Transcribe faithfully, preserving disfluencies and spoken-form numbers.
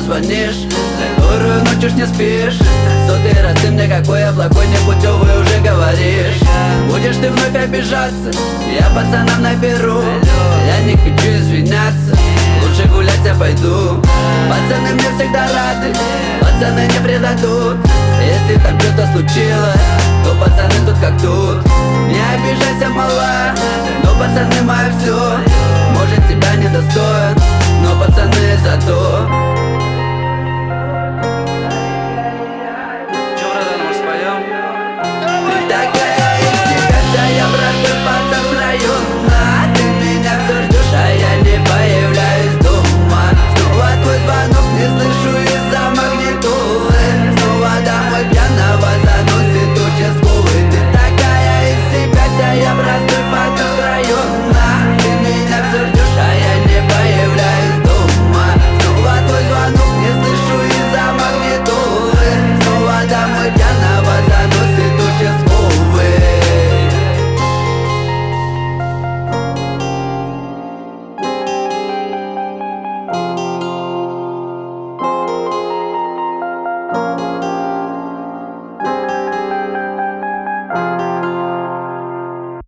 звонишь, вторую ночь уж не спишь. Сотый раз ты мне, какой я плохой, непутевый уже говоришь. Будешь ты вновь обижаться, я пацанам наберу. Я не хочу извиняться, лучше гулять я пойду. Пацаны мне всегда рады, пацаны не предадут. Если там что-то случилось, то пацаны тут как тут. Не обижайся, мала, но пацаны мое все.